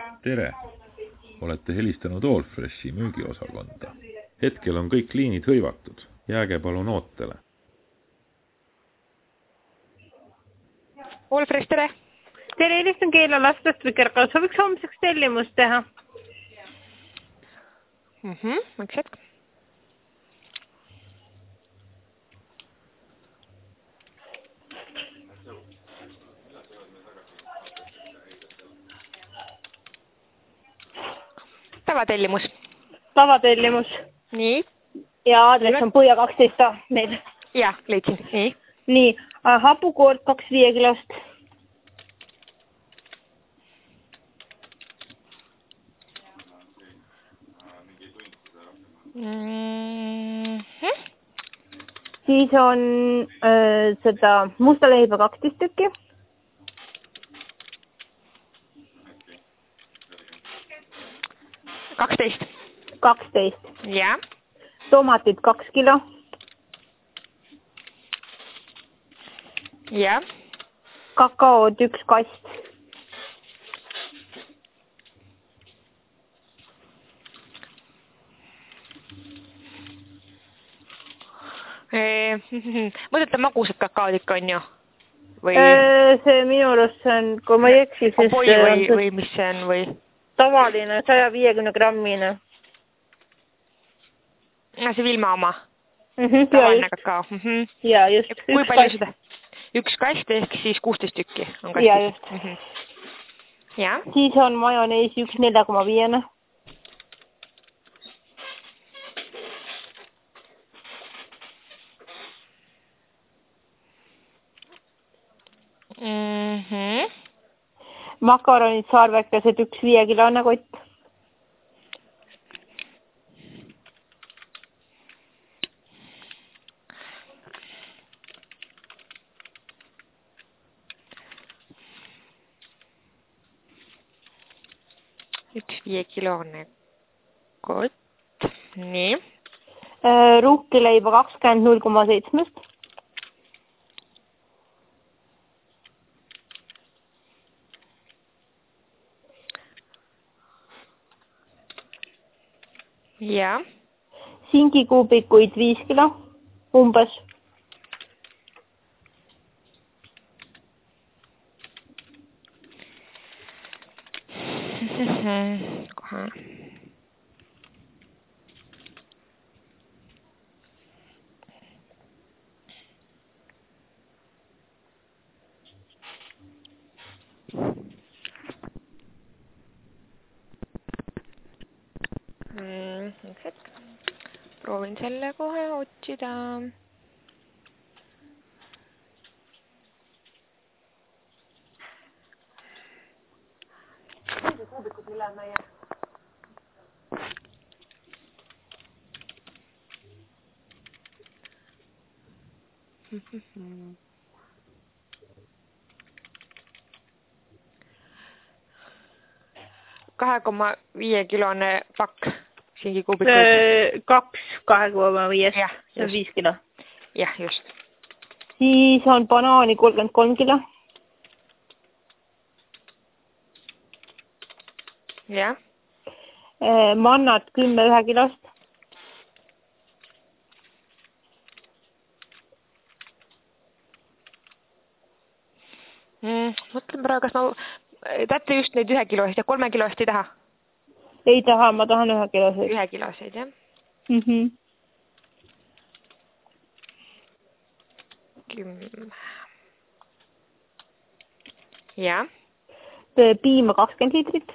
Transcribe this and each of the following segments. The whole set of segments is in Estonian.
Tere! Olete helistanud Allfreshi müügiosakonda. Hetkel on kõik liinid hõivatud. Jääge palun ootele. Allfresh, tere! Tere, helistan Keila lastest või Kerkal. Sooviks homseks tellimust teha. Üks hetk. Tavatellimus. Tavatellimus. Nii. Ja aadress on Puia 12 meil. Ja, leidsin. Nii. Nii, hapukoort 2 5 kilost. Siis on seda musta leiba 12 tükki. 12. 12. Ja. Tomatid 2 kilo. Ja. Kakaod 1 kast. Mõtlete magusad kakaod ikka on ju? Või... See minu arust on, kui ma ei eksi, siis või mis see on või? Tavaline 150 grammine. See Vilma oma? Tavaline kakao. Ja just. Kui palju seda? 1 kast ehk siis 16 tükki on kastis? Ja just. Ja. Siis on majonees 1 4,5. Makaronid saarvekesed 1 5 kilone kott. Üks 5 kilone kott. Nii. Ruhkileiba 20 0,7. Ja. Singikuubikuid 5 kilo, umbes. Kohe. Üks hetk. Proovin selle kohe otsida. Kuubikud üle meie. Kahekoma 5 kilone pakk singikuubikuid. 2 2,5. Jah, see on 5 kilo. Jah, just. Siis on banaani 33 kilo. Jah. Mannat 10 1 kilost. Mõtlen praegu, kas ma täpselt just neid 1 kilost ja 3 kilost ei taha? Ei taha, ma tahan 1 kiloseid. 1 kiloseid, jah? Mhm. 10. Ja. Piima 20 liitrit.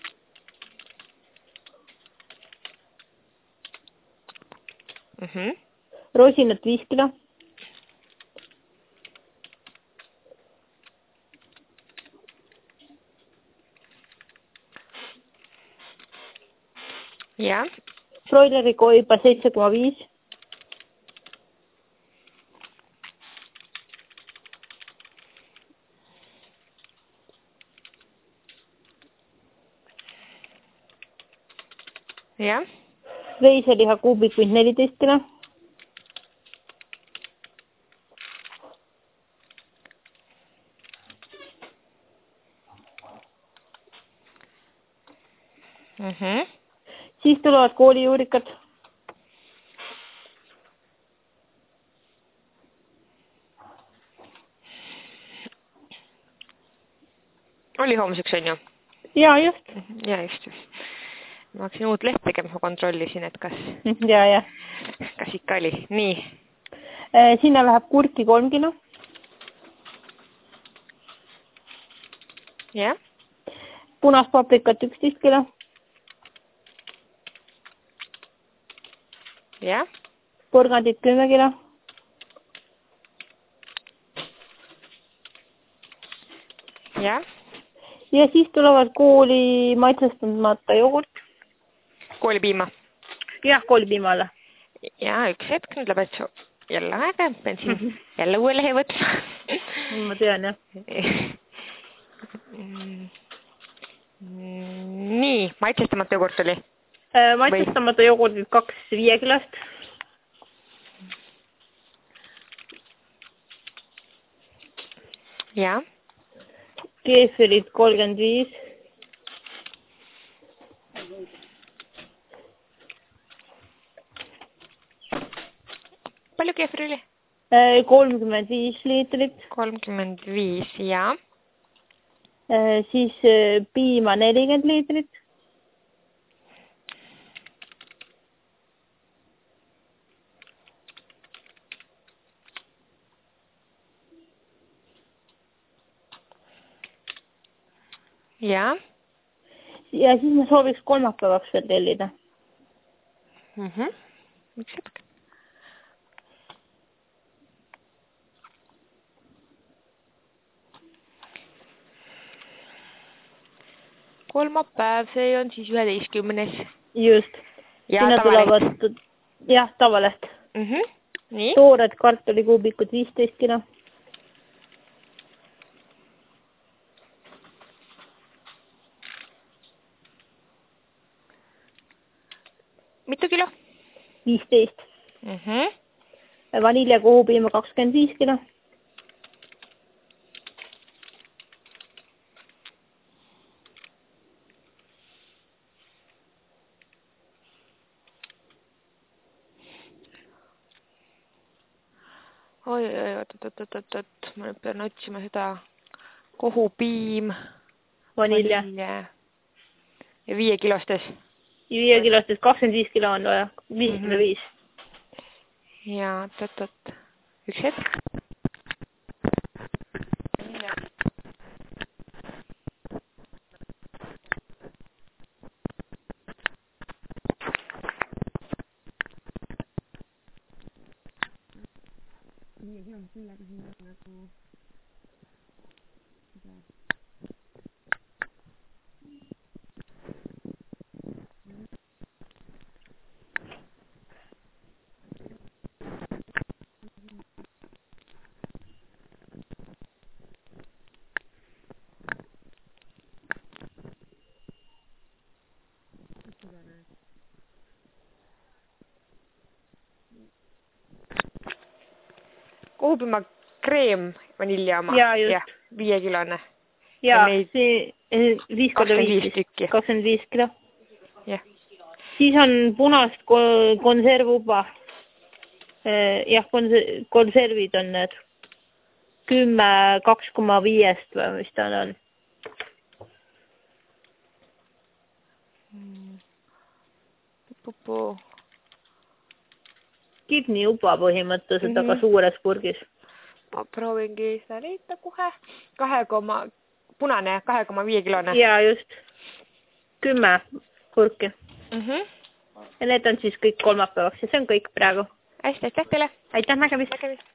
Rosinat 5 kilo. Ja. Broileri koiba 7,5. Ja. Veiseliha kuubikuid 14 kilo. Siis tulevad koolijuurikad. Oli homseks, on ju? Ja, just. Ja, just. Ma hakkasin uut leht tegema, ma kontrollisin, et kas ikka oli. Nii. Sinna läheb kurki 3 kilo. Ja. Punast paprikat 11 kilo. Ja. Porgandit 10 kilo. Ja. Ja siis tulevad kooli maitsestamata jogurt. Koolipiima. Jah, koolipiimale. Ja, üks hetk, nüüd läheb jälle aega, pean siin jälle uue lehe võtma. Ma tean, jah. Nii, maitsestamata jogurt oli? Maitsestamata jogurtid 2 5 kilost. Ja. Keefirid 35. Palju keefir oli? 35 liitrit. 35, ja. Siis piima 40 liitrit. Ja. Ja siis ma sooviks kolmapäevaks veel tellida. Üks hetk. Kolmapäev, see on siis 11. Just. Ja Sinna tavaleht. tulevad, jah, tavaleht. Nii. Toored kartulikuubikud 15 kilo. Mitu kilo? 15. Vaniljakohupiima 25 kilo. Oi, ma nüüd pean otsima seda kohupiim. Vanilja. Ja 5 kilostes. 5 kilostes 25 kilo on vaja. 55. Ja, üks hetk. Kohupiima kreem vanilja oma. Ja, just. 5 kilone. Ja, neid see 5 korda 25 tükki. 25 kilo. Jah. Siis on punast konservuba. Jah, konservid on need 10 2,5 või mis ta on. Kidniuba põhimõtteliselt, aga suures purgis. Ma proovingi seda leida kohe. Punane 2,5 kilone. Ja, just. 10 purki. Ja need on siis kõik kolmapäevaks ja see on kõik praegu. Hästi, aitäh teile. Aitäh, nägemist.